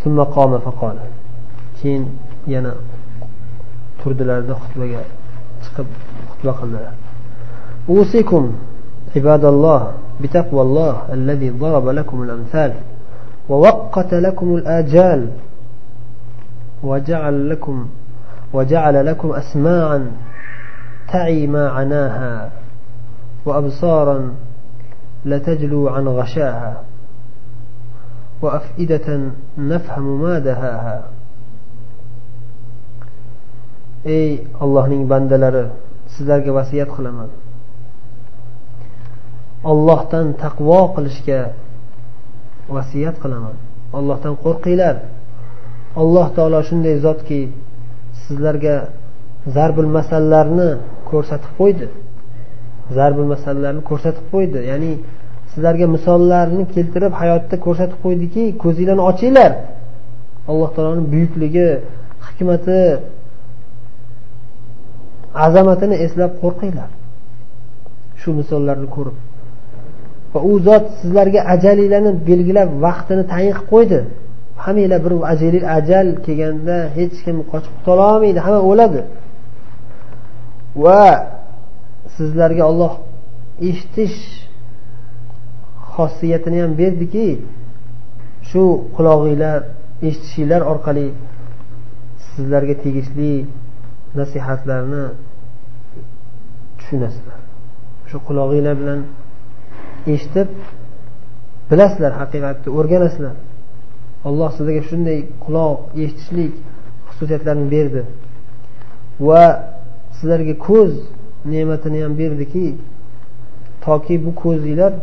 summa qoma faqala. Keyin yana turdilarda xutbaga chiqib xutba qildilar. Usikum ibadalloh bitaqvalloh allazi daraba lakumul amsal wa waqqata lakumul ajal wa ja'ala lakum asma'an ta'i ma'anaha wa absaran la tajlu an ghashaha wa af'idatan nafhamu ma dahaha. Ey Allohning bandalari, sizlarga vasiyat qilaman. Allohdan taqvo qilishga vasiyat qilaman. Allohdan qo'rqinglar. Alloh taolo shunday zotki, sizlarga zarbul masallarni ko'rsatib qo'ydi. Zarbul masallarni ko'rsatib qo'ydi. Ya'ni sizlarga misollarni keltirib hayotda ko'rsatib qo'ydiki, ko'zinglarni ochinglar. Alloh taoloning buyukligi, hikmati, azamatini eslab qo'rqinglar. Shu misollarni ko'rib. Va u zot sizlarga ajalinglarni belgilab, vaqtini tayin qilib qo'ydi. Hammanglar bir ajal kelganda hech kim qochib qutula olmaydi, hamma o'ladi. Va sizlarga Alloh eshitish xosiyatini ham berdiki, shu quloqinglar, eshitishinglar orqali sizlarga tegishli nasihatlarni tushunasizlar. Shu quloqinglar bilan eshitib bilasizlar, haqiqatni o'rganasizlar. Alloh sizlarga shunday quloq, eshitishlik xususiyatlarini berdi va sizlarga ko'z ne'matini ham berdiki, toki bu ko'zinglar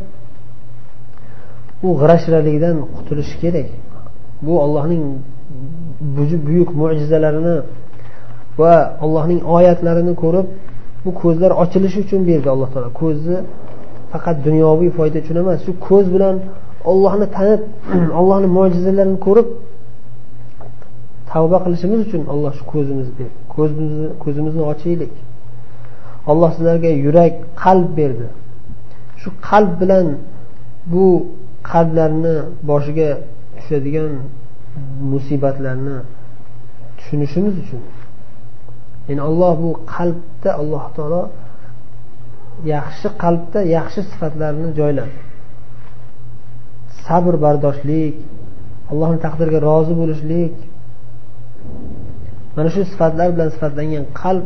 u g'irashralikdan qutulishi kerak. Bu Allohning buyuk mo'jizalarini va Allohning oyatlarini ko'rib, bu ko'zlar ochilishi uchun berdi Alloh taolo. Ko'zni faqat dunyoviy foyda uchun emas, shu ko'z bilan Allohni tanib, Allohning mo'jizalarini ko'rib tavba qilishimiz uchun Alloh shu ko'zimizni berdi. Ko'zimizni ochaylik. Alloh sizlarga yurak, qalb berdi. Shu qalb bilan bu qalblarni boshiga tushadigan musibatlarni tushunishimiz uchun. Ya'ni Alloh bu qalbda, Alloh taolo yaxshi qalbda yaxshi sifatlarni joyladi. Sabr, bardoshlik, Allohning taqdiriga rozi bo'lishlik. Mana shu sifatlar bilan sifatlangan qalb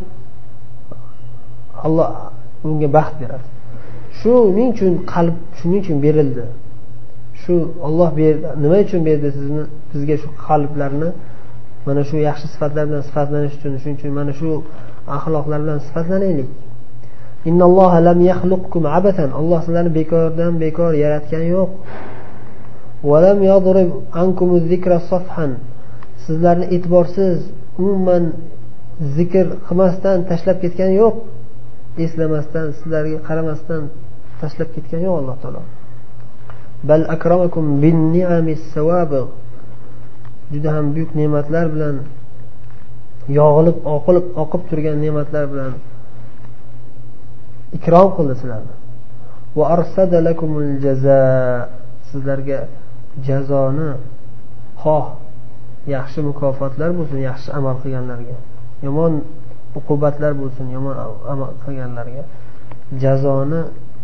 Alloh unga baxt beradi. Shuning uchun qalb shuning uchun berildi. Shu Alloh berdi. Nima uchun berdi bizga shu qalblarni? Mana shu yaxshi sifatlar bilan sifatlanish uchun. Shuning uchun mana shu axloqlar bilan sifatlanaylik. Innalloha lam yakhluqkum abatan. Alloh sizlarni bekordan bekor yaratgani yo'q. Va lam yadrib ankum az-zikra safhan. Sizlarni e'tiborsiz, umuman zikr qilmasdan tashlab ketgani yo'q. Eslamasdan, sizlarga qaramasdan tashlab ketgani yo'q Alloh taolo. Bal akramakum bin ni'amis sawabig. Juda ham buyuk ne'matlar bilan yog'ilib, oqib turgan ne'matlar bilan ikrom qildi sizlarni. Va arsada lakumul jazaa. Sizlarga jazoni, xoh yaxshi mukofotlar bo'lsin yaxshi amal qilganlarga, yomon uqubatlar bo'lsin yomon amal qilganlarga, jazoni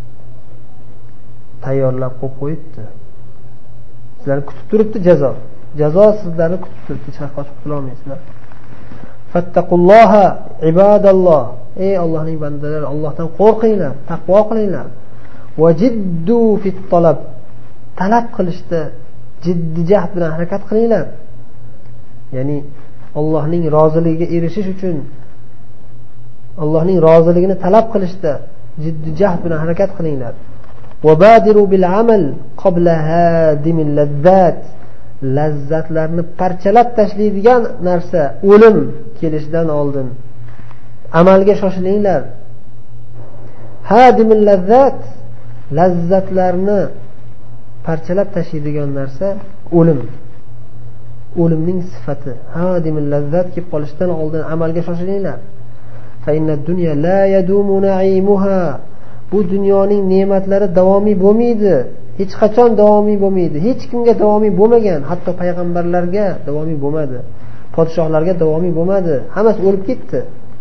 tayyorlab qo'yibdi. Sizlarni kutib turibdi jazo. Jazo sizlarni kutib turibdi, hech qochib qutula olmaysizlar. Fattaqulloha ibadalloh. Ey Allohning bandalari, Allohdan qo'rqinglar, taqvo qilinglar. Wajiddu fit talab. Talab qilishda jiddiy jahd bilan harakat qilinglar. Ya'ni Allohning roziligiga erishish uchun Allohning roziligini talab qilishda jiddiy jahd bilan harakat qilinglar. Wabadiru bil amal qabla hadimil lazzat. Lazzatlarni parchalab tashlaydigan narsa o'lim kelishidan oldin amalga shoshilinglar. Hadimil lazzat, lazzatlarni parchalab tashlaydigan narsa o'lim. O'limning sifati. Hadimil lazzat kelib qolishidan oldin amalga shoshilinglar. Fa inna dunya la yadumu na'imuha. Bu dunyoning ne'matlari davomiy bo'lmaydi. hech qachon davomiy bo'lmaydi, hech kimga davomiy bo'lmagan, hatto payg'ambarlarga davomiy bo'lmadi, podshohlarga davomiy bo'lmadi, hammasi o'lib ketdi.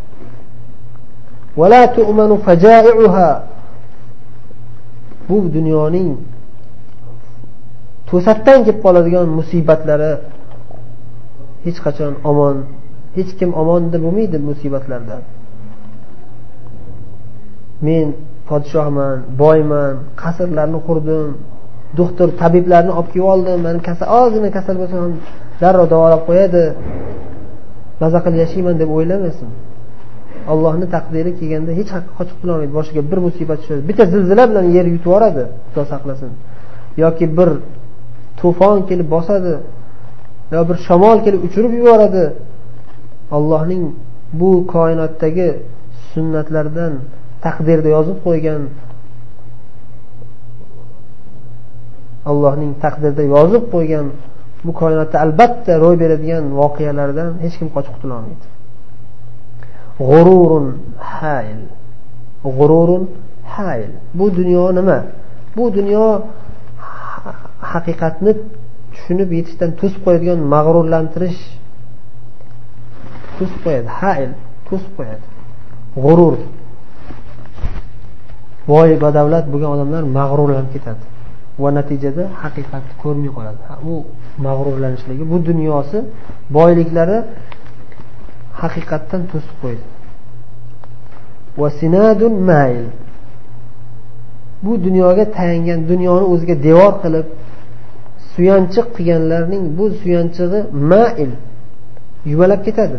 Wala tu'manu faja'i'uha, bu dunyoning to'satdan kelib qoladigan musibatlari hech qachon omon, hech kim omonda bo'lmaydi musibatlardan. Men podshohman, boyman, qasrlarni qurdim, doktor, tabiblarni olib kelib oldim, meni ozgina kasal bo'lsa ham darrov davolab qo'yadi, maza qilib yashayman deb o'ylamasin. Allohning taqdiri kelganda hech haqqa qochib qololmaydi. Boshiga bir musibat tushadi, bitta zilzila bilan yer yutib yuboradi, Xudo saqlasin. Yoki bir to'fon kelib bosadi, yo bir shamol kelib uchirib yuboradi. Allohning bu koinotdagi sunnatlardan taqdirda yozib qo'ygan, Allohning taqdirda yozib qo'ygan bu koinotda albatta ro'y beradigan voqealardan hech kim qochib qutula olmaydi. G'ururun hayl. G'ururun hayl. Bu dunyo nima? Bu dunyo haqiqatni tushunib yetishdan to'sib qo'yadigan mag'rurlantirish. To'sib qo'yadi. Hayl, to'sib qo'yadi. G'urur. Voy badavlat bo'lgan odamlar mag'rurlanib ketadi va natijada haqiqatni ko'rmay qoladi. U mag'rurlanishligi, bu dunyosi, boyliklari haqiqatdan to'sib qo'ydi. Va sinadun mayl. Bu dunyoga tayangan, dunyoni o'ziga devor qilib suyanchiq qilganlarning bu suyanchig'i mayl, yumalab ketadi.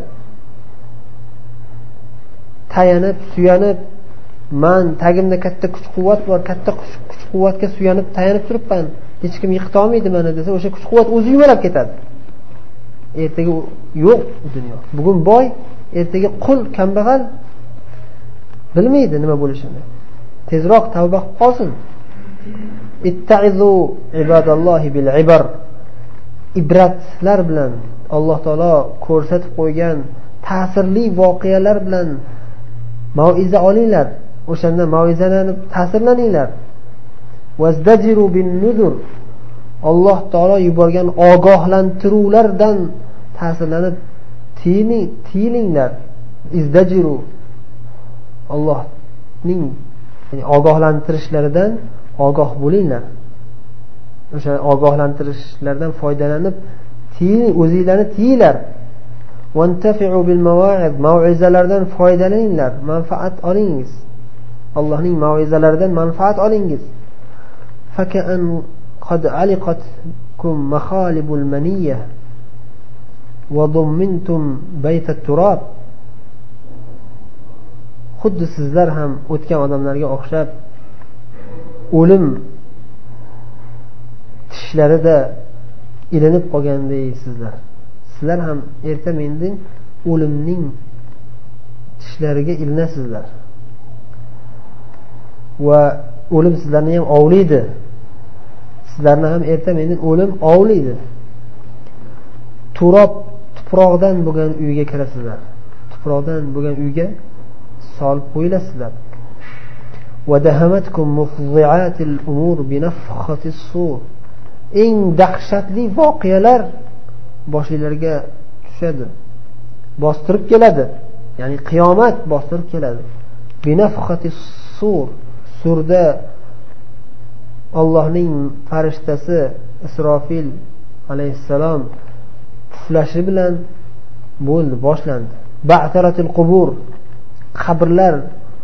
Tayanib, suyanib, man tagimda katta kuch-quvvat bor, katta kuch-quvvatga suyanib tayanib turibman, hech kim yiqita olmaydi meni desa, o'sha kuch-quvvat o'zi yumalab ketadi. Ertaga yo'q bu dunyo. Bugun boy, ertaga qul, kambag'al bilmaydi nima bo'lishini. Tezroq tavba qilib qolsin. Itta'izu ibadallohi bil ibar. Ibratlar bilan Alloh taolo ko'rsatib qo'ygan ta'sirli voqealar bilan mau'iza olinglar. O'shanda mau'izalanib ta'sirlaninglar. Wazdajiru bin nuzur. Alloh taolo yuborgan ogohlantiruvlardan ta'sirlanib tiyilinglar. Izdajiru. Allohning ogohlantirishlaridan ogoh bo'linglar. O'sha ogohlantirishlardan foydalanib o'zingizlarni tiyinglar. Wantafi'u bil mawa'iz. Mau'izalardan foydalaninglar, manfaat olingiz. Allohning mau'izalaridan manfaat olingiz. Faka'an qad aliqatkum makhalibul maniyya wa dummintum baytat turab. Xuddi sizlar ham o'tgan odamlarga o'xshab o'lim tishlarida ilinib qolgandaysizlar. Sizlar ham erta mendin o'limning tishlariga ilinasizlar. Va o'lim sizlarni ham ovlaydi. Sizlarni ham erta mendin o'lim ovlaydi. Turob, tuproqdan bo'lgan uyga kirasizlar. Tuproqdan bo'lgan uyga solib qo'yilasizlar. Va dahamatkum mufzi'atil umur bi nafkhatis sur. Eng dahshatli voqealar boshingizlarga tushadi, bostirib keladi. Ya'ni qiyomat bostirib keladi. Bi nafkhatis sur. Surda Allohning farishtasi Isrofil alayhissalom puflashi bilan bo'ldi, boshlandi. Ba'taratil qubur. Qabrlar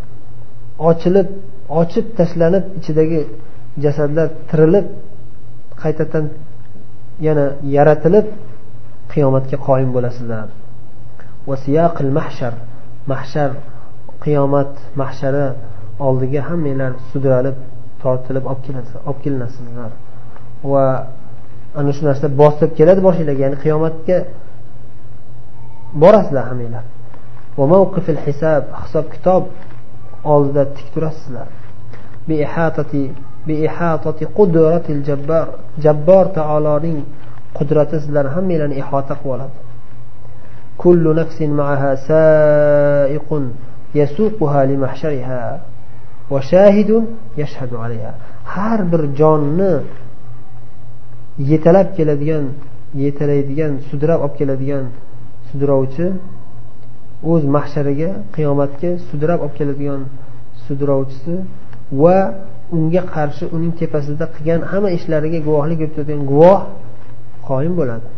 ochib tashlanib, ichidagi jasadlar tirilib, qaytadan yana yaratilib qiyomatga qoyim bo'lasizlar. Va siyaqil mahshar. Mahshar, qiyomat mahshari oldiga hammanglar sudralib, tortilib olib kelinasizlar. Va ana shu narsa bosib keladi boshingizlarga, ya'ni qiyomatga borasizlar hammanglar. Va mawqifil hisob, hisob kitob oldida tik turasizlar. Bi ihatati qudratil jabbar. Jabbor taoloning qudrati sizlarni hammanglarni ihota qilib oladi. Kullu nafsin ma'aha sa'iqun yasuquha li mahshariha wa shahidun yashhadu 'alayha. har bir jonni yetalaydigan sudrab olib keladigan sudrovchi, o'z mahshariga, qiyomatga sudrab olib keladigan sudrovchisi va unga qarshi uning tepasida qilgan hamma ishlariga guvohlik berib turadigan guvoh qoyim bo'ladi.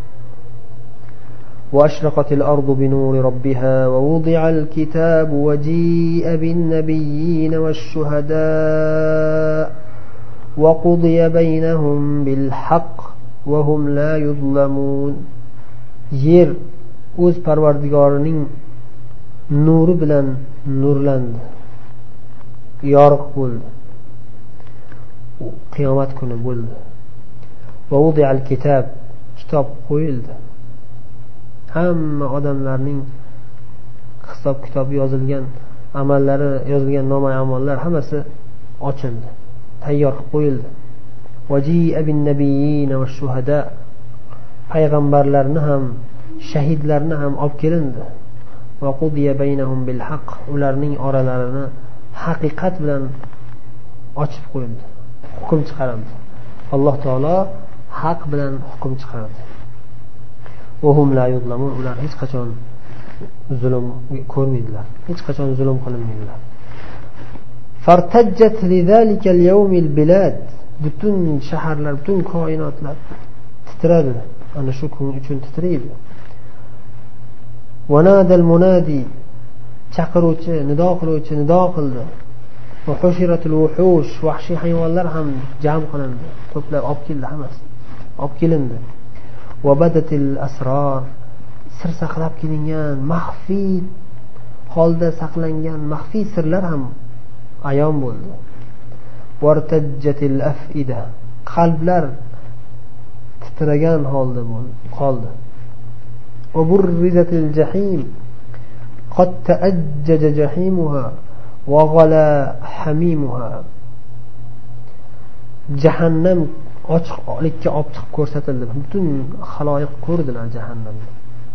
وأشرقت الأرض بنور ربها ووضع الكتاب وجيء بالنبيين والشهداء وقضي بينهم بالحق وهم لا يظلمون. yer o'z Parvardigorining nuri bilan nurlandi, yorug' bo'ldi. Qiyomat kuni bo'ldi. ووضع الكتاب, kitob qo'yildi. Hamma odamlarning hisob kitobi yozilgan, amallari yozilgan, nomay amallar hammasi ochildi, tayyor qilib qo'yildi. Vaji'a bin nabiyyin va shuhada, payg'ambarlarni ham, shahidlarni ham olib kelindi. Va qudiya baynahum bil haqq, ularning oralarini haqiqat bilan ochib qo'yildi, hukm chiqarildi. Alloh taolo haq bilan hukm chiqardi. وهم لا يظلمون, ular hech qachon zulm ko'rmaydilar, hech qachon zulm qilinmaydilar. فارتجت لذلك اليوم البلاد, butun shaharlar, butun koinotlar titradi, ana shu kun uchun titraydi. ونادى المنادي, chaqiruvchi, nido qiluvchi nido qildi. وحشرت الوحوش, vahshiy hayvonlar ham jam qilindi, to'plab olib keldi, hammasi olib kelindi. وبدت الأسرار, sir saqlab kelingan, maxfiy holda saqlangan maxfiy sirlar ham ayon bo'ldi. وارتجت الأفئدة, qalblar titragan holda qoldi. وبرزت الجحيم قد تأجج جحيمها وغلا حميمها, jahannam ochiqlikka olib chiqib ko'rsatildi. Butun xaloyiq ko'rdilar jahannamni.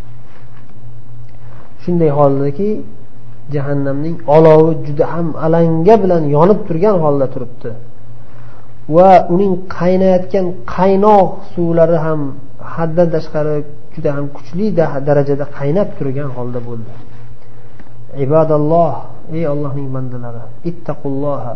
Shunday holdaki, jahannamning olovi juda ham alanga bilan yonib turgan holda turibdi va uning qaynayotgan qaynoq suvlari ham haddan tashqari juda ham kuchli darajada qaynab turgan holda bo'ldi. Ibadalloh, ey Allohning bandalari, ittaqulloha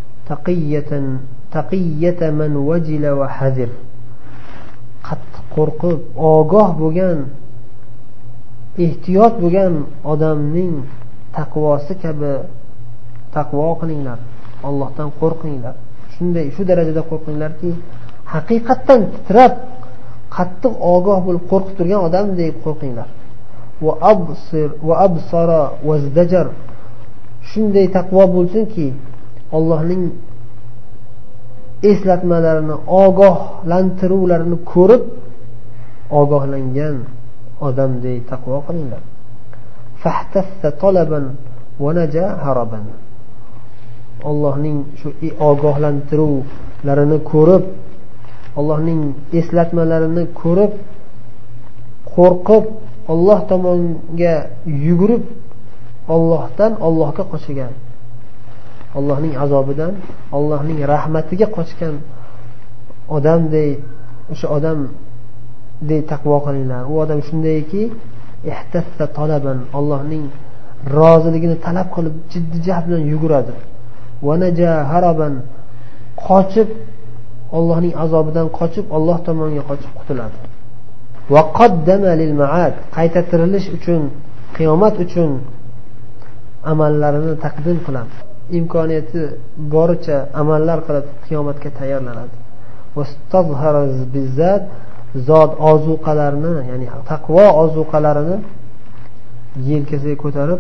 taqiyatan man wajila va hazir, qattiq qo'rqib ogoh bo'lgan, ehtiyot bo'lgan odamning taqvosi kabi taqvo qilinglar, Allohdan qo'rqinglar. Shu darajada qo'rqinglarki, haqiqatdan titrab qattiq ogoh bo'lib qo'rqib turgan odamdek qo'rqinglar. Va absara vazdajar, shunday taqvo bo'lsinki, Allohning eslatmalarini, ogohlantiruvlarini ko'rib ogohlangan odamdek taqvo qilinglar. Fahtassa talaban va naja haraban, Allohning shu ogohlantiruvlarini ko'rib, Allohning eslatmalarini ko'rib, qo'rqib, Alloh tomonga yugurib, Allohga qochgan, Allohning azobidan Allohning rahmatiga qochgan odamdek, o'sha odamdek taqvo qilinglar. U odam shundayki, ihtassa talaban, Allohning roziligini talab qilib jiddiy jahd bilan yuguradi. Va naja haraban, qochib, Allohning azobidan qochib, Alloh tomoniga qochib qutuladi. Va qaddama lil ma'ad, qayta tirilish uchun, qiyomat uchun amallarini taqdim qiladi. Imkoniyati boricha amallar qilib qiyomatga tayyorlanadi. Vastazhara bizzat, zot ozuqalarini, ya'ni taqvo ozuqalarini yelkasiga ko'tarib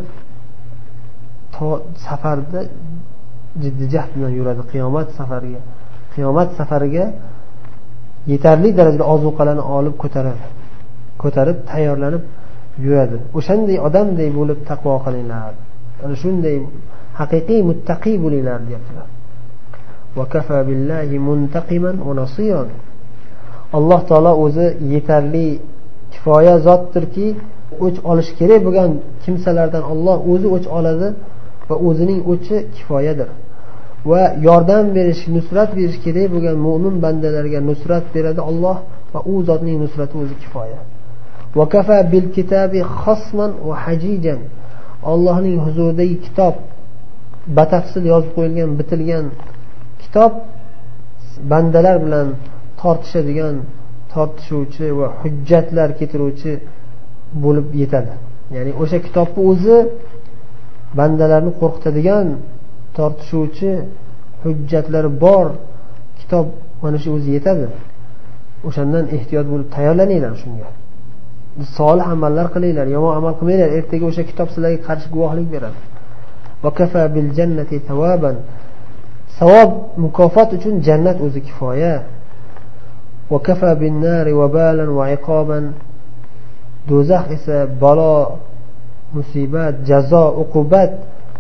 safarda jiddiy jahd bilan yuradi. Qiyomat safariga yetarli darajada ozuqalarni olib ko'tarib tayyorlanib yuradi. O'shanday odamday bo'lib taqvo qilinglar. Ana shunday haqiqiy muttaqi bo'linglar deyaptilar. Va kafa billahi muntaqiman va nasiran. Alloh taolo o'zi yetarli kifoya zotdirki, o'ch olish kerak bo'lgan kimsalardan Alloh o'zi o'ch oladi va o'zining o'chi kifoyadir. va yordam berish, nusrat berish kerak bo'lgan mo'min bandalarga nusrat beradi Alloh, va u zotning nusrati o'zi kifoya. Va kafa bil kitabi khasman va hajijan. Allohning huzuridagi kitob batafsil yozib qo'yilgan, bitilgan kitob bandalar bilan tortishadigan, tortishuvchi va hujjatlar keltiruvchi bo'lib yetadi. Ya'ni o'sha kitobning o'zi bandalarni qo'rqitadigan, tortishuvchi hujjatlari bor kitob mana shu o'zi yetadi. O'shandan ehtiyot bo'lib tayyorlaninglar shunga. Solih amallar qilinglar, yomon amal qilmanglar. Ertaga o'sha kitob sizlarga qarshi guvohlik beradi. Va kafa bil jannati thawaban. Savob, mukofot uchun jannat o'zi kifoya. Va kafa bin nari wabalan va iqoban. Do'zax esa balo, musibat, jazo, uqubat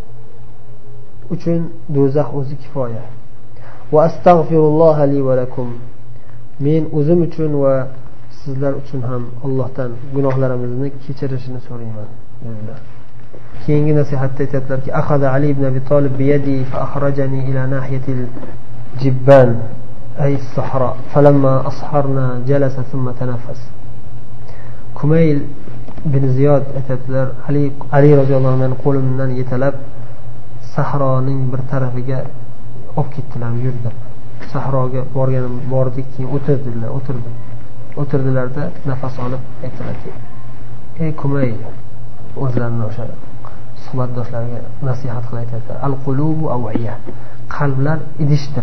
uchun do'zax o'zi kifoya. Va astagfirulloha li va lakum. Men o'zim uchun va sizlar uchun ham Allohdan gunohlarimizni kechirishini so'rayman dedilar. Keyingi nasihatda aytadilarki, akhadha Ali ibn Abi Talib bi yadi fa akhrajani ila nahiyatil jibban ay as-sahra falamma asharna jalasa thumma tanaffas. Kumayl bin Ziyod aytadilar, Ali roziyallohu anhu qo'limdan yetalab sahroning bir tarafiga olib ketdilar, yurdi. Sahroga bordik, keyin o'tirdilarda nafas olib aytdilarki, ey Kumayl, o'zlarini o'sha suhbatdoshlariga nasihat qilib aytadilar, al-qulubu aw'iya. Qalblar idishdir.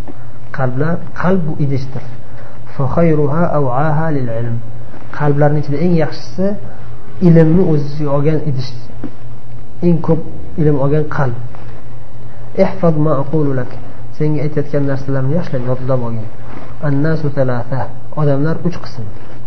Qalb bu idishdir. Fa khayruha aw'aha lil ilm. Qalblarning ichida eng yaxshisi ilmni o'z ichiga olgan idish. Eng ko'p ilm olgan qalb. Ihfaz ma aqulu lak. Senga aytayotgan narsalarni yaxshilab yodlab olgin. An-nasu thalatha. Odamlar 3 qism.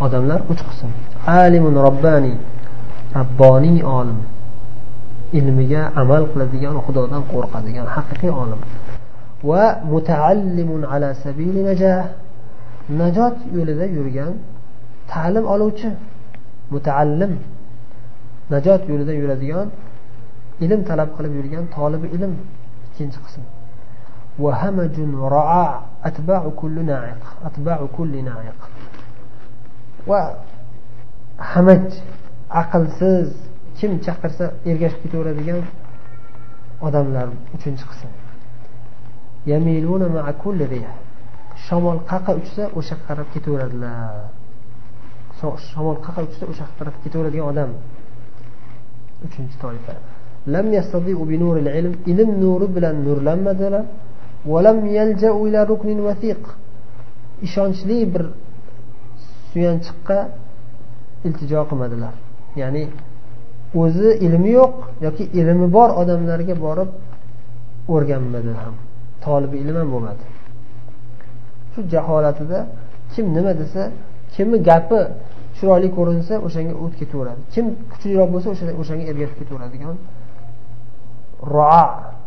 Alimun robbani. Rabboniy olim. Ilmiga amal qiladigan, Xudodan qo'rqadigan haqiqiy olim. Va mutaallimun ala sabili najah. Najot yo'lida yurgan ta'lim oluvchi. Mutaallim. Najot yo'lida yuradigan, ilm talab qilib yurgan tolibi ilm. Ikkinchi qism. Va hamajun ra'a atba'u kulli na'iq. Va hamaj, aqlsiz, kim chaqirsa ergashib ketaveradigan odamlar uchinchi qism. Yamiluna ma'a kulli rih. Shamol qaqa uchsa o'sha qarab ketaveradilar. Shamol qaqa uchsa o'sha taraf ketaveradigan odam. Uchinchi toifa. Lam yastadi'u bi nuril ilm. Ilm nuri bilan nurlanmadilar. Va lam yalja'u ila ruknin wathiq. Ishonchli bir suyanchiqqa iltijo qilmadilar. Ya'ni o'zi ilmi yo'q yoki ilmi bor odamlarga borib o'rganmadi ham. Tolibi ilm ham bo'lmadi. Shu jaholatida kim nima desa, kimni gapi chiroyli ko'rinsa o'shanga o'tib ketaveradi. Kim kuchliroq bo'lsa o'shanga ergashib ketaveradigan ro'a.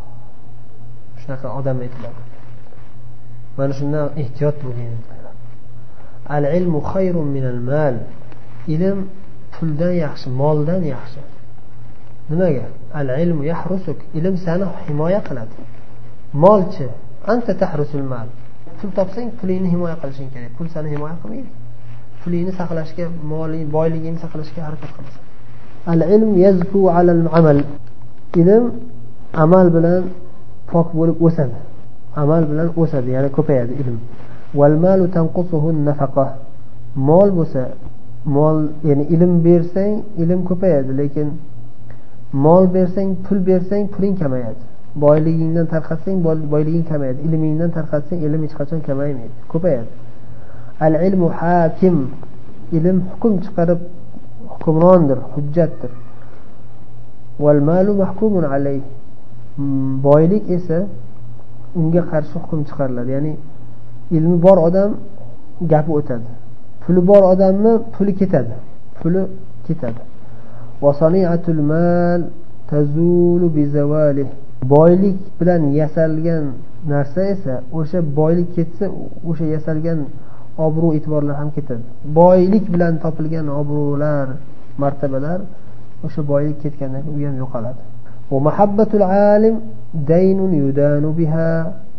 Shunaqa odam aytiladi. Mana shundan ehtiyot bo'ling. Al-ilmu khayrun minal mal. Ilm puldan yaxshi, moldan yaxshi. Nimaga? Al-ilmu yahrusuk. Ilm seni himoya qiladi. Molchi, anta tahrusul mal. Pul topsang, pulingni himoya qilishing kerak. Pul seni himoya qilmaydi. Pulingni saqlashga, boyligingni saqlashga harakat qilasan. Al-ilm yazku alal amal. Ilm amal bilan pok bo'lib o'sadi. Amal bilan o'sadi, ya'ni ko'payadi ilm. Wal malu tanqusuhu an-nafaqa. Mol bo'lsa, mol, ya'ni ilm bersang, ilm ko'payadi, lekin mol bersang, pul bersang, puling kamayadi. Boyligingdan tarqatsang, boyliging kamayadi. Ilmingdan tarqatsang, ilm hech qachon kamaymaydi, ko'payadi. Al-ilmu hakim. Ilm hukm chiqarib hukmrondir, hujjatdir. Wal malu mahkumun alayh. Boylik esa unga qarshi hukm chiqariladi. Ya'ni ilmi bor odam gapi o'tadi. Puli bor odamni puli ketadi. Va sani'atul mal tazulu bi zawalih. Boylik bilan yasalgan narsa esa, o'sha boylik ketsa, o'sha yasalgan obro' e'tiborlar ham ketadi. Boylik bilan topilgan obro'lar, martabalar o'sha boylik ketgandan keyin u ham yo'qoladi. Va mahabbatul alim daynun yudanu biha.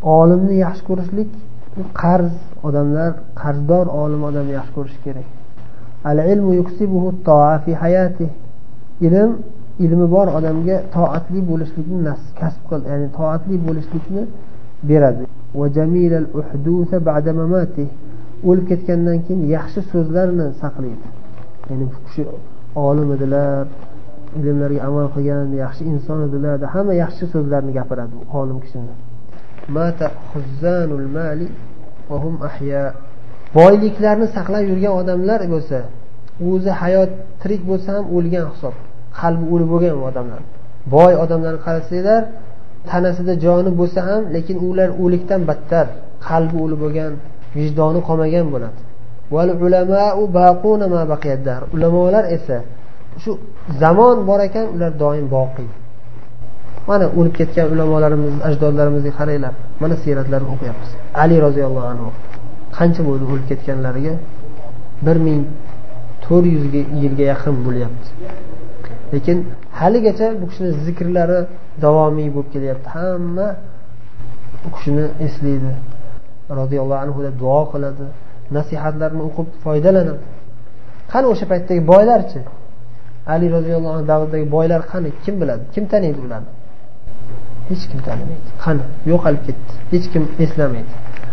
olimni yaxshi ko'rishlik, qarz, odamlar qarzdor olim odamni yaxshi ko'rish kerak. Al ilmu yuksibuhu at-ta'a fi hayati. Ilmi bor odamga toatli bo'lishlikni kasb qil, ya'ni toatli bo'lishlikni beradi. Va jamilal uhdusa ba'da mamati. O'lib ketgandan keyin yaxshi so'zlarni saqlaydi. Ya'ni bu kishi olim edilar, ilmlarga amal qilgan, yaxshi inson edilar, hamma yaxshi so'zlarni gapiradi olim kishini. Mata xuzzanul mali va hum ahya. Boyliklarni saqlab yurgan odamlar bo'lsa, o'zi hayot tirik bo'lsa ham o'lgan hisob. Qalbi o'lib bo'lgan odamlar. Boy odamlarni qarasanglar, tanasida joni bo'lsa ham, lekin ular o'likdan battar, qalbi o'lib bo'lgan, vijdoni qolmagan bo'ladi. Wal ulama'u baquna ma baqiyad-dar. Ulamolar esa shu zamon bor ekan, ular doim boqiy. Mana o'lib ketgan ulamolarimiz, ajdodlarimizga qaranglar. Mana siyratlarini o'qiyapmiz. Ali roziyallohu anhu qancha bo'ldi o'lib ketganlariga? 1400 yilga yaqin bo'lyapti. Lekin haligacha bu kishining zikrlari davomiy bo'lib kelyapti. Hamma u kishini eslaydi. Roziyallohu anhu da duo qiladi, nasihatlarini o'qib foydalanadi. Qani o'sha paytdagi boylarchi? Ali roziyallohu anhu davridagi boylar qani? Kim biladi? Kim taniydi ularni? Hech kim tanimaydi. Qani? Yo'qolib ketdi. Hech kim eslamaydi.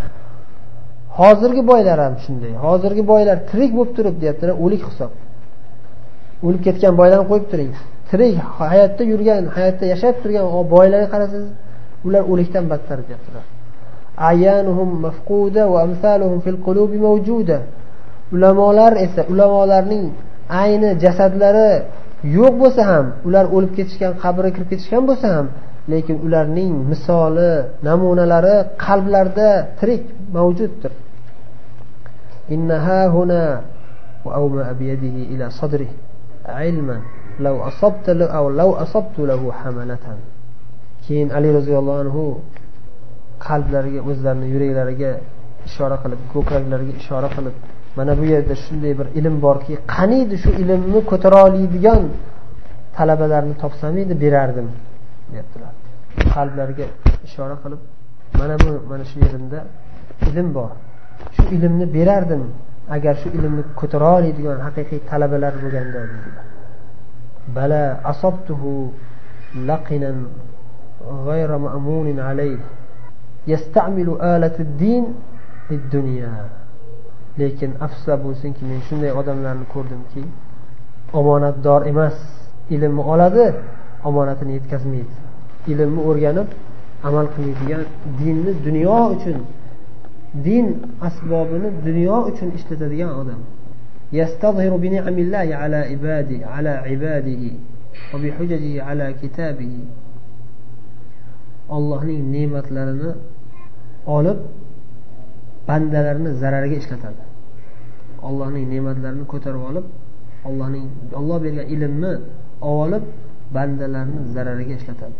Hozirgi boylar ham shunday. Hozirgi boylar tirik bo'lib turib deyaptilar, o'lik hisob. O'lib ketgan boylarni qo'yib turing. Tirik hayotda yurgan, hayotda yashab turgan boylarga qarasangiz, ular o'likdan battar deyaptilar. Ayanuhum mafquda va amsaluhum fil qulubi mawjuda. Ulamolar esa, ulamolarning ayni jasadlari yo'q bo'lsa ham, ular o'lib ketishgan, qabrga kirib ketishgan bo'lsa ham, lekin ularning misoli, namunalari qalblarda tirik mavjuddir. Innaha huna wa awma biyadihi ila sadrihi ilman law asabta aw law asabtu lahu hamalatan. Keyin Ali roziyallohu anhu qalblariga, o'zlarining yuraklariga ishora qilib, ko'kraklariga ishora qilib, mana bu yerda shunday bir ilm borki, qaniydi shu ilmni ko'tara oladigan talabalarni topsam edi, berardim, deyaptilar. Qalblariga ishora qilib, mana shu yerimda ilm bor. Shu ilmni berardim agar shu ilmni ko'tara oladigan haqiqiy talabalar bo'lganda, dedilar. Bala asabtuhu laqinan ghayra ma'munin alayhi yasta'milu alatid-din lid-dunya. Lekin afsus bo'lsinki, men shunday odamlarni ko'rdimki, omonatdor emas, ilmni oladi, omonatini yetkazmaydi. Ilmni o'rganib amal qiladigan, dinni dunyo uchun, din asbobini dunyo uchun ishlatadigan odam. Yastazhiru bi ni'amillahi ala ibadihi va bi hujajihi ala kitabihi. Allohning ne'matlarini olib bandalarni zarariga ishlatadi. Allohning ne'matlarini ko'tarib olib, Alloh bergan ilmni olib bandalarni zarariga ishlatadi.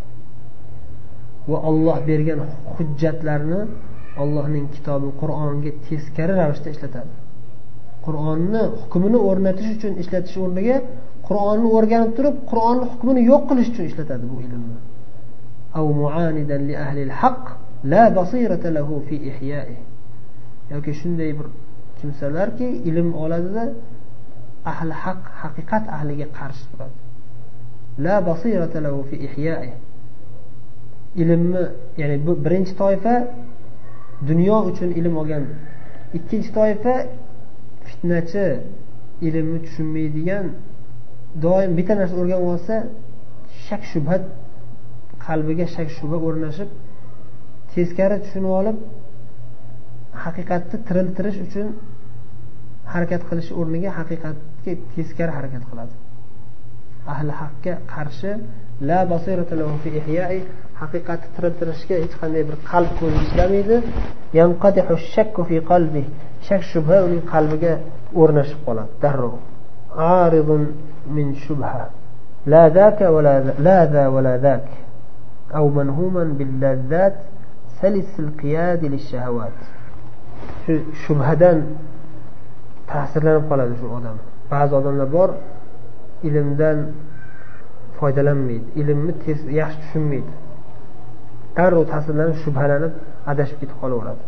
Va Alloh bergan hujjatlarni Allohning kitobi Qur'onga teskari ravishda ishlatadi. Qur'onni hukmini o'rnatish uchun ishlatish o'rniga Qur'onni o'rganib turib, Qur'onning hukmini yo'q qilish uchun ishlatadi bu ilmni. Aw mu'anidan li ahli al-haqq la basirata lahu fi ihya'ihi. Yoki shunday bir kimsalarki ilm oladida ahli haq, haqiqat ahliga qarshi turadi. La basirata lahu fi ihya'ihi. Ilmni, ya'ni bu birinchi toifa dunyo uchun ilm olgan, ikkinchi toifa fitnachi, ilmni tushunmaydigan, doim bitta narsa o'rganib olsa, shak shubhat qalbiga shak shubha o'rnashib, teskari tushunib olib, haqiqatni tiriltirish uchun harakat qilish o'rniga haqiqatga teskari harakat qiladi. Ahli haqqa qarshi la basirata lahu fi ihya'i, haqiqatni tiriltirishga hech qanday bir qalb ko'zi ishlamaydi. Yanqadihu shakku fi qalbi, shak shubha uning qalbiga o'rnashib qoladi darrov. Aridun min shubha la zaka wa la za wa la zak aw manhuman bil lazzat salis al qiyad lil shahawat. Shu shubhadan ta'sirlanib qoladi shu odam. Ba'zi odamlar bor, ilmdan foydalanmaydi, ilmni yaxshi tushunmaydi. Darrov ta'sirlanib, shubhalanib adashib ketib qolaveradi.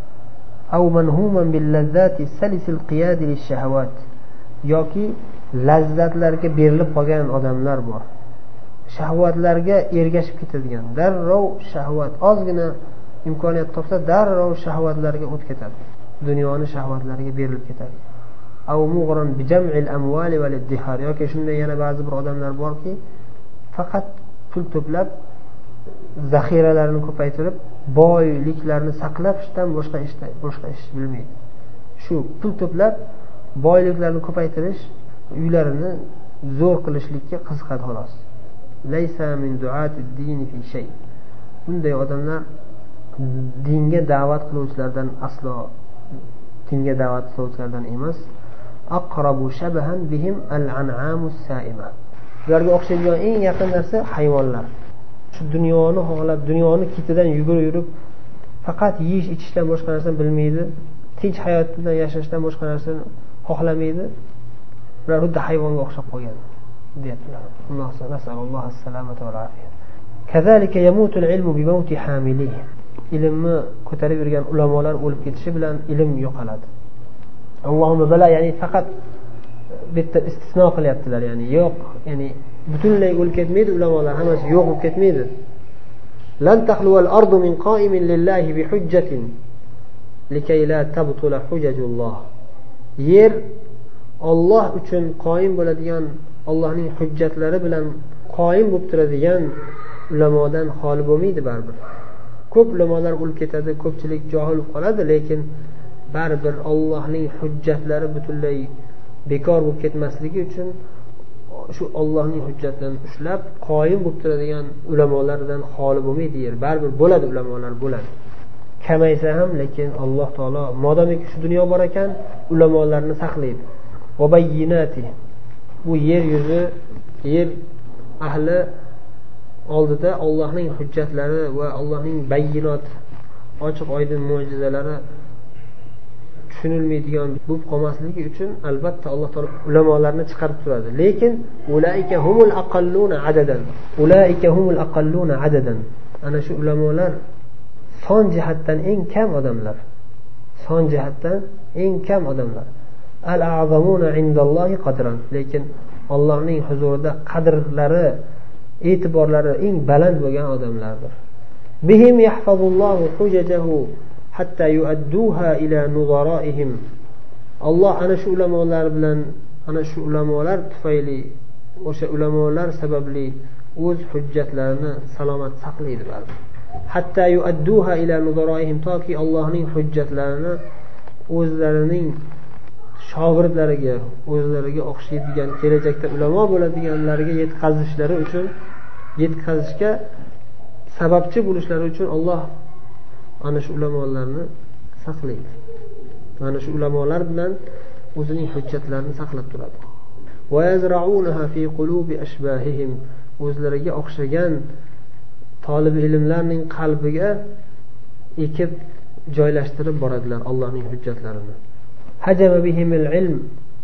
Aw manhuman bil lazzati salisil qiyad lish shahawat, yoki lazzatlarga berilib qolgan odamlar bor. Shahvatlarga ergashib ketadigan, darrov shahvat, ozgina imkoniyat topsa darrov shahvatlarga o'tib ketadi. Dunyoni shahvatlariga berilib ketadi. Aw mughran bi jam'il amwali wal iddihar, yoki shunday yana ba'zi bir odamlar borki, faqat pul to'plab, zaxiralarini ko'paytirib, boyliklarni saqlashdan boshqa ish bilmaydi. Shu pul to'plab, boyliklarni ko'paytirish, uylarini zo'r qilishlikka qiziqadi xolos. Laysa min du'atid din fi shay. Bunday odamlar dinga da'vat qiluvchilardan aslo dinga da'vat qiluvchilardan emas. Aqrabu shabahan bihim al-an'amus sa'ima. Ularga o'xshaydigan eng yaqin narsa hayvonlar. Shu dunyoni xohlab, dunyoni ketidan yugurib, faqat yeyish, ichishdan boshqa narsani bilmaydi, tinch hayot bilan yashashdan boshqa narsani xohlamaydi. Ular xuddi hayvonga o'xshab qolgan, deyaptilar. Alloh as-salamata va al-afiya. Kazalika yamutu al-ilmu bi mawti hamilihi. Ilmni ko'tarib yurgan ulamolar o'lib ketishi bilan ilm yo'qoladi. Allohumma bala, ya'ni faqat bitta istisno qilyaptilar, ya'ni yo'q, ya'ni butunlay o'lib ketmaydi ulamolar, hammasi yo'q bo'lib ketmaydi. Lan takhlu al-ardu min qa'imin lillahi bi hujjatin likay la tabtula hujajullah. Yer Alloh uchun qoyim bo'ladigan, Allohning hujjatlari bilan qoyim bo'lib turadigan ulamodan xoli bo'lmaydi baribir. Ko'p ulamolar o'lib ketadi, ko'pchilik johil bo'lib qoladi, lekin baribir Allohning hujjatlari butunlay bekor bo'lib ketmasligi uchun shu Allohning hujjatlarini ushlab qoyim bo'lib turadigan ulamolardan xoli bo'lmaydi yer. Baribir bo'ladi, ulamolar bo'ladi. Kamaysa ham, lekin Alloh taolo modomiki shu dunyo bor ekan, ulamolarni saqlaydi. Va bayyinati. Bu yer yuzi, yer ahli oldida Allohning hujjatlari va Allohning bayyinot, ochiq oydin mo'jizalari tushunilmaydigan bo'lib qolmasligi uchun albatta Alloh taolo ulamolarni chiqarib turadi. Lekin ulaika humul aqalluna adadan. Ulaika humul aqalluna adadan. Ana shu ulamolar son jihatdan eng kam odamlar. Son jihatdan eng kam odamlar. Al-a'zamuna indallohi qadran. Lekin Allohning huzurida qadrlari, e'tiborlari eng baland bo'lgan odamlardir. Bihim yahfazullohu hujajahu hatta yu'adduha ila nuzaraihim. Alloh ana shu ulamolar bilan, ana shu ulamolar tufayli, o'sha ulamolar sababli o'z hujjatlarini salomat saqlaydi baribir. Hatta yu'adduha ila nuzaraihim, toki Allohning hujjatlarini o'zlarining shogirdlariga, o'zlariga o'xshaydigan, kelajakda ulamo bo'ladiganlarga yetkazishlari uchun, yetkazishga sababchi bo'lishlari uchun Alloh ana shu ulamolarni saqlaydi. Mana shu ulamolar bilan o'zining hujjatlarini saqlab turadi. Va yazra'unaha fi qulubi ashbahihim. O'zlariga o'xshagan talib ilmlarning qalbiga ekib joylashtirib boradilar Allohning hujjatlarini. Hajama bihim al-ilm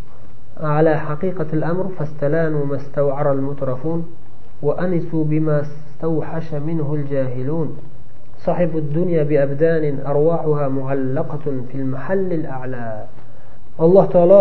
ala haqiqati al-amr fastalanu mastaw'ara al-mutrafun wa anisu bima stawhasha minhu al-jahilun. صاحب الدنيا بأبدان أرواحها معلقة في المحل الأعلى. الله تعالى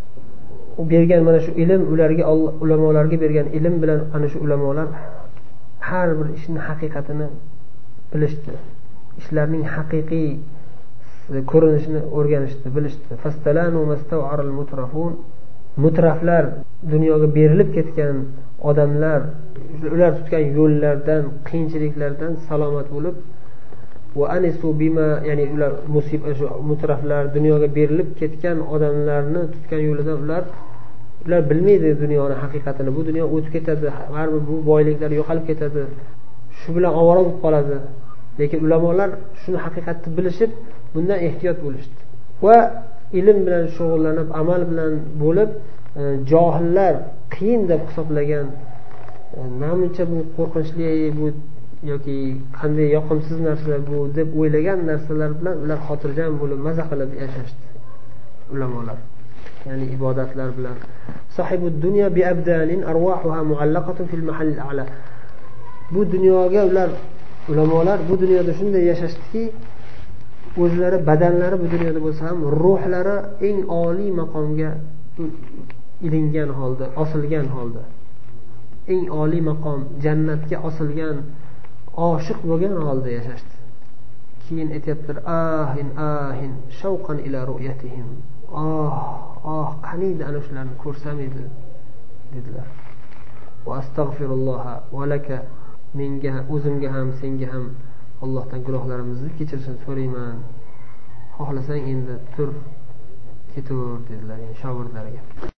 bergan mana shu ilm, ularga ulamolarga bergan ilm bilan ana shu ulamolar har bir ishning haqiqatini bilishdi. Ishlarning haqiqiy ko'rinishini o'rganishdi, bilishdi. Fastalanu mastaw'ara al-mutrafun. Mutraflar, dunyoga berilib ketgan odamlar, ular tutgan yo'llardan, qiyinchiliklardan salomat bo'lib, va anisu bima, ya'ni ular musibat, shu mutraflar, dunyoga berilib ketgan odamlarni tutgan yo'lidan ular bilmaydi dunyoni haqiqatini. Bu dunyo o'tib ketadi, baribir bu boyliklar yo'qolib ketadi. Shu bilan ovora bo'lib qoladi. Lekin ulamolar shuni haqiqatni bilishib, bundan ehtiyot bo'lishdi. Va ilm bilan shug'ullanib, amal bilan bo'lib, johillar qiyin deb hisoblagan, namuncha bu qo'rqinchli, bu yoki qanday yoqimsiz narsa bu deb o'ylagan narsalar bilan ular xotirjam bo'lib, maza qilib yashashdi ulamolar. Ya'ni ibodatlar bilan. Sahibud dunya bi abdanin arwahuha muallaqatun fil mahall a'la. Bu dunyoga ular ulamolar bu dunyoda shunday yashashdiki, o'zlari badanlari bu dunyoda bo'lsa ham ruhlari eng oliy maqomga ilingan holda, osilgan holda, eng oliy maqom jannatga osilgan, oshiq bo'lgan holda yashashdi. Keyin aytibdir: ahin ahin shavqan ila ru'yatihim. Qaniydi ana shularni ko'rsam edi dedilar. Va astagfirulloh va laka, menga, o'zimga ham, senga ham Allohdan gunohlarimizni kechirishini so'rayman. Xohlasang endi tur, ketur dedilar shogirdlariga.